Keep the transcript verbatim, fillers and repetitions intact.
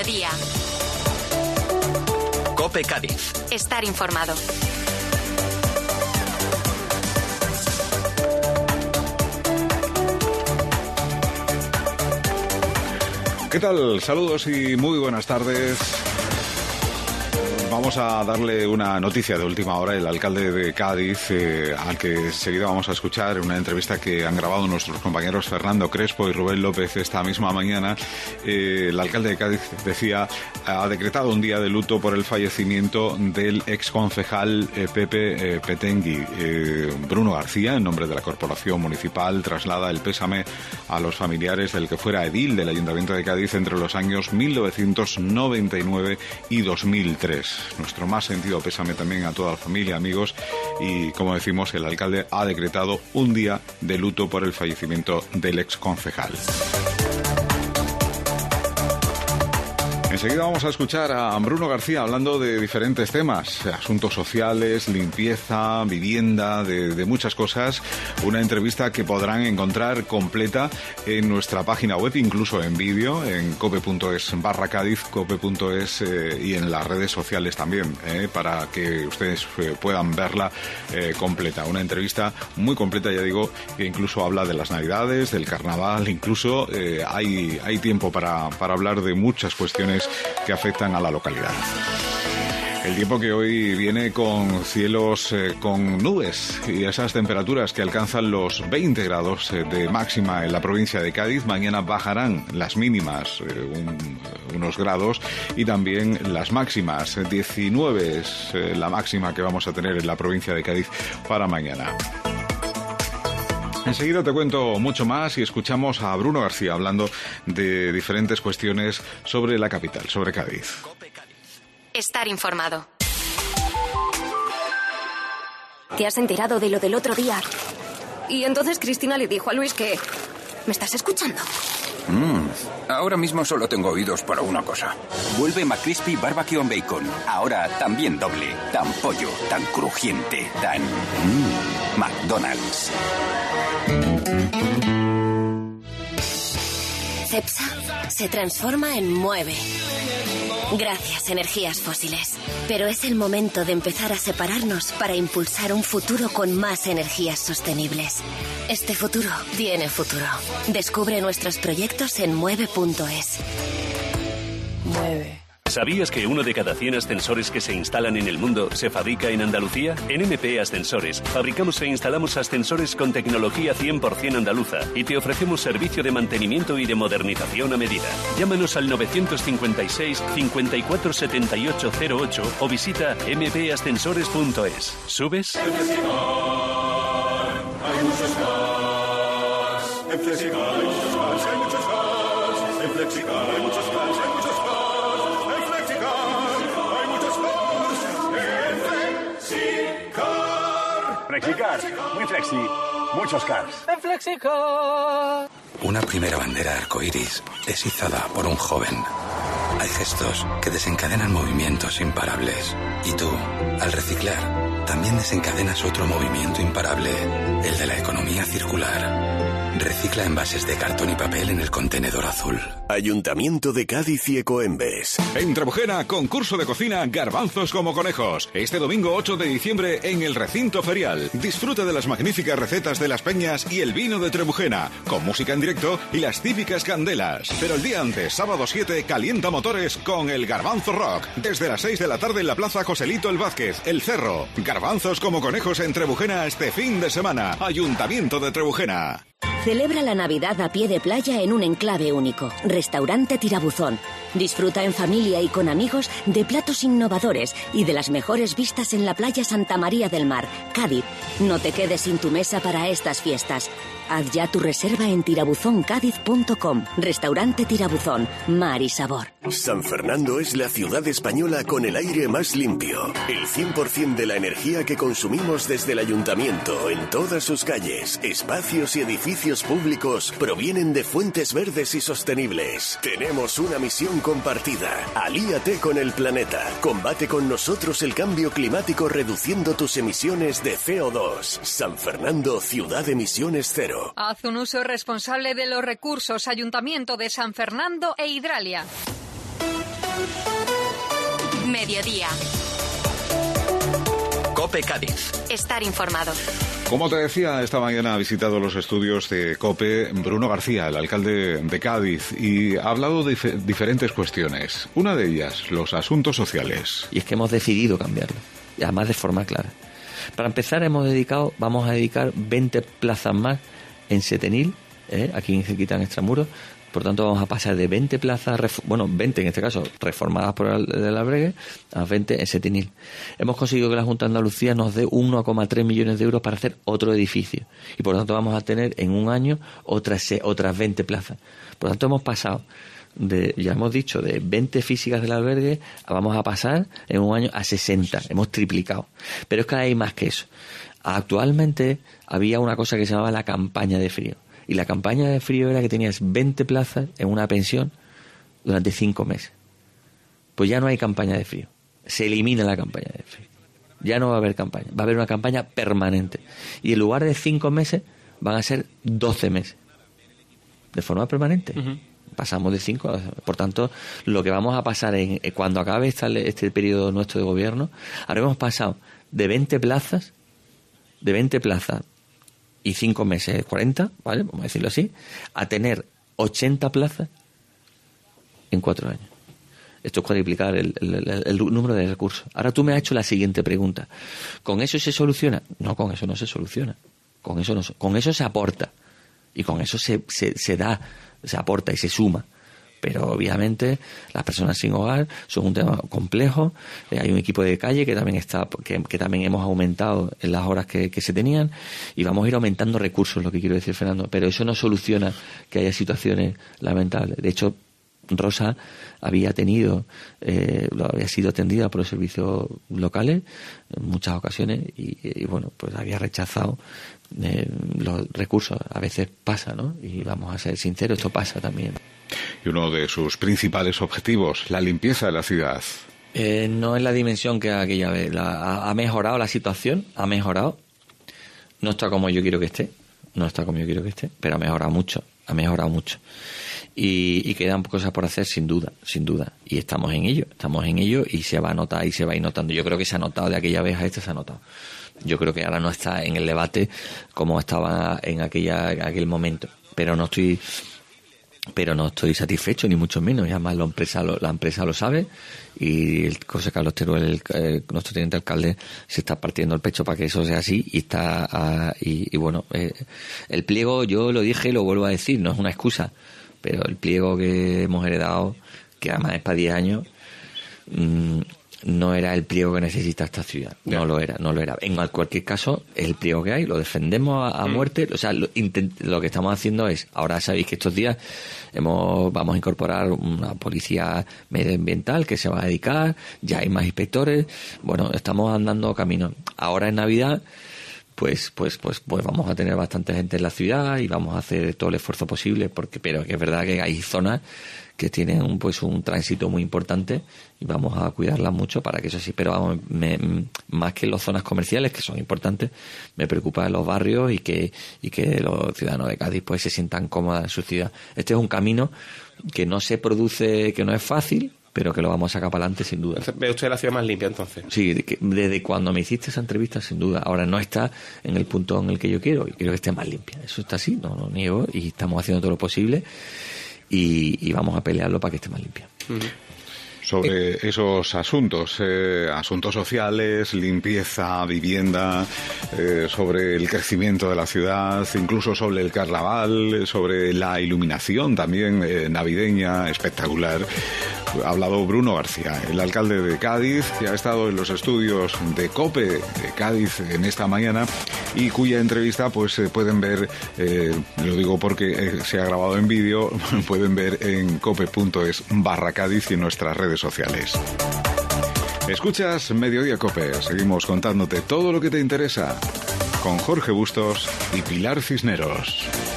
mediodía. COPE Cádiz. Estar informado. ¿Qué tal? Saludos y muy buenas tardes. Vamos a darle una noticia de última hora. El alcalde de Cádiz, eh, al que enseguida vamos a escuchar en una entrevista que han grabado nuestros compañeros Fernando Crespo y Rubén López esta misma mañana, eh, el alcalde de Cádiz decía, ha decretado un día de luto por el fallecimiento del exconcejal eh, Pepe eh, Petengui. Eh, Bruno García, en nombre de la Corporación Municipal, traslada el pésame a los familiares del que fuera edil del Ayuntamiento de Cádiz entre los años mil novecientos noventa y nueve y dos mil tres. Nuestro más sentido pésame también a toda la familia, amigos, y como decimos, el alcalde ha decretado un día de luto por el fallecimiento del exconcejal. Enseguida vamos a escuchar a Bruno García hablando de diferentes temas, asuntos sociales, limpieza, vivienda, de, de muchas cosas. Una entrevista que podrán encontrar completa en nuestra página web, incluso en vídeo, en cope.es barra Cádiz, cope.es eh, y en las redes sociales también, eh, para que ustedes eh, puedan verla eh, completa. Una entrevista muy completa, ya digo, que incluso habla de las Navidades, del Carnaval, incluso eh, hay, hay tiempo para, para hablar de muchas cuestiones que afectan a la localidad. El tiempo que hoy viene con cielos eh, con nubes y esas temperaturas que alcanzan los veinte grados eh, de máxima en la provincia de Cádiz. Mañana bajarán las mínimas eh, un, unos grados y también las máximas. diecinueve es eh, la máxima que vamos a tener en la provincia de Cádiz para mañana. Enseguida te cuento mucho más y escuchamos a Bruno García hablando de diferentes cuestiones sobre la capital, sobre Cádiz. Estar informado. ¿Te has enterado de lo del otro día? Y entonces Cristina le dijo a Luis que... ¿Me estás escuchando? Mm, ahora mismo solo tengo oídos para una cosa. Vuelve McCrispy Barbecue on Bacon. Ahora también doble. Tan pollo, tan crujiente, tan... Mm, McDonald's. Cepsa se transforma en mueve. Gracias, energías fósiles. Pero es el momento de empezar a separarnos para impulsar un futuro con más energías sostenibles. Este futuro tiene futuro. Descubre nuestros proyectos en mueve punto es. Mueve. ¿Sabías que uno de cada cien ascensores que se instalan en el mundo se fabrica en Andalucía? En M P Ascensores fabricamos e instalamos ascensores con tecnología cien por ciento andaluza y te ofrecemos servicio de mantenimiento y de modernización a medida. Llámanos al novecientos cincuenta y seis, cincuenta y cuatro, setenta y ocho cero ocho o visita eme pe ascensores punto es. ¿Subes? En Flexicar hay muchos cars. En Flexicar hay muchos cars, hay muchos cars. En Flexicar hay muchos cars, hay muchos cars. Flexicar, muy flexi, muchos cars. En Flexicar. Una primera bandera arcoíris es izada por un joven. Hay gestos que desencadenan movimientos imparables. Y tú, al reciclar, también desencadenas otro movimiento imparable, el de la economía circular. Recicla envases de cartón y papel en el contenedor azul. Ayuntamiento de Cádiz y Ecoembes. En Trebujena, concurso de cocina Garbanzos como conejos. Este domingo ocho de diciembre en el recinto ferial. Disfruta de las magníficas recetas de las peñas y el vino de Trebujena, con música en directo y las típicas candelas. Pero el día antes, sábado siete, calienta motores con el Garbanzo Rock. Desde las seis de la tarde en la Plaza Joselito el Vázquez, El Cerro. Garbanzos como conejos en Trebujena este fin de semana. Ayuntamiento de Trebujena. Celebra la Navidad a pie de playa en un enclave único. Restaurante Tirabuzón. Disfruta en familia y con amigos de platos innovadores y de las mejores vistas en la playa Santa María del Mar, Cádiz. No te quedes sin tu mesa para estas fiestas. Haz ya tu reserva en tirabuzón cádiz punto com. Restaurante Tirabuzón. Mar y sabor. San Fernando es la ciudad española con el aire más limpio. El cien por ciento de la energía que consumimos desde el ayuntamiento en todas sus calles, espacios y edificios públicos provienen de fuentes verdes y sostenibles. Tenemos una misión compartida. Alíate con el planeta. Combate con nosotros el cambio climático reduciendo tus emisiones de ce o dos. San Fernando, ciudad de emisiones cero. Haz un uso responsable de los recursos. Ayuntamiento de San Fernando e Hidralia. Mediodía. COPE Cádiz. Estar informado. Como te decía, esta mañana ha visitado los estudios de COPE Bruno García, el alcalde de Cádiz, y ha hablado de dif- diferentes cuestiones. Una de ellas, los asuntos sociales. Y es que hemos decidido cambiarlo, y además de forma clara. Para empezar, hemos dedicado, vamos a dedicar veinte plazas más en Setenil, ¿eh? aquí en Cerquita, en Extramuros. Por tanto, vamos a pasar de veinte plazas, ref- bueno, veinte en este caso, reformadas por el del Albregue, a veinte en Setenil. Hemos conseguido que la Junta de Andalucía nos dé uno coma tres millones de euros para hacer otro edificio. Y por tanto vamos a tener en un año otras, otras veinte plazas. Por tanto, hemos pasado, de, ya hemos dicho, de veinte físicas del Albergue, a, vamos a pasar en un año a sesenta. Hemos triplicado. Pero es que hay más que eso. Actualmente había una cosa que se llamaba la campaña de frío. Y la campaña de frío era que tenías veinte plazas en una pensión durante cinco meses. Pues ya no hay campaña de frío. Se elimina la campaña de frío. Ya no va a haber campaña. Va a haber una campaña permanente. Y en lugar de cinco meses, van a ser doce meses. De forma permanente. Uh-huh. Pasamos de cinco a... Por tanto, lo que vamos a pasar en cuando acabe esta, este periodo nuestro de gobierno, ahora hemos pasado de veinte plazas, de veinte plazas, y cinco meses, cuarenta, ¿vale? Vamos a decirlo así, a tener ochenta plazas en cuatro años. Esto es cuadriplicar el, el, el, el número de recursos. Ahora tú me has hecho la siguiente pregunta. ¿Con eso se soluciona? No, con eso no se soluciona. Con eso no, con eso se aporta. Y con eso se, se, se da, se aporta y se suma. Pero obviamente las personas sin hogar son un tema complejo. Eh, hay un equipo de calle que también está, que, que también hemos aumentado en las horas que, que se tenían, y vamos a ir aumentando recursos, lo que quiero decir, Fernando. Pero eso no soluciona que haya situaciones lamentables. De hecho, Rosa había tenido, eh, había sido atendida por los servicios locales en muchas ocasiones y, y bueno, pues había rechazado eh, los recursos. A veces pasa, ¿no? Y vamos a ser sinceros, esto pasa también. Y uno de sus principales objetivos, la limpieza de la ciudad. Eh, no es la dimensión que aquella vez. La, ha, ha mejorado la situación, ha mejorado. No está como yo quiero que esté, no está como yo quiero que esté, pero ha mejorado mucho, ha mejorado mucho. Y, y quedan cosas por hacer, sin duda, sin duda. Y estamos en ello, estamos en ello y se va a notar y se va a ir notando. Yo creo que se ha notado de aquella vez a esta, se ha notado. Yo creo que ahora no está en el debate como estaba en aquella aquel momento, pero no estoy... pero no estoy satisfecho, ni mucho menos. Y además la empresa lo, la empresa lo sabe, y el José Carlos Teruel, el, el, nuestro teniente alcalde, se está partiendo el pecho para que eso sea así. Y está uh, y, y bueno, eh, el pliego, yo lo dije y lo vuelvo a decir, no es una excusa, pero el pliego que hemos heredado, que además es para diez años, mmm, no era el pliego que necesita esta ciudad. No yeah. lo era, no lo era. En cualquier caso, es el pliego que hay, lo defendemos a, a mm. muerte. O sea, lo, intent, lo que estamos haciendo es, ahora sabéis que estos días hemos vamos a incorporar una policía medioambiental que se va a dedicar, ya hay más inspectores. Bueno, estamos andando camino. Ahora en Navidad, pues pues pues pues vamos a tener bastante gente en la ciudad y vamos a hacer todo el esfuerzo posible, porque pero que es verdad que hay zonas que tienen un, pues un tránsito muy importante y vamos a cuidarlas mucho para que eso sí. Pero vamos, me, más que las zonas comerciales, que son importantes, me preocupa los barrios y que y que los ciudadanos de Cádiz pues se sientan cómodos en su ciudad. Este es un camino que no se produce, que no es fácil, pero que lo vamos a sacar para adelante sin duda. ¿Ve usted la ciudad más limpia entonces? Sí, de que, desde cuando me hiciste esa entrevista, sin duda. Ahora no está en el punto en el que yo quiero, yo quiero que esté más limpia. Eso está así, no lo niego, y estamos haciendo todo lo posible y, y vamos a pelearlo para que esté más limpia. Uh-huh. Sobre esos asuntos, eh, asuntos sociales, limpieza, vivienda, eh, sobre el crecimiento de la ciudad, incluso sobre el carnaval, sobre la iluminación también eh, navideña espectacular. Ha hablado Bruno García, el alcalde de Cádiz, que ha estado en los estudios de COPE de Cádiz en esta mañana y cuya entrevista pues eh, pueden ver, eh, lo digo porque eh, se ha grabado en vídeo, pueden ver en cope.es barra Cádiz y en nuestras redes sociales. Escuchas Mediodía COPE, seguimos contándote todo lo que te interesa con Jorge Bustos y Pilar Cisneros.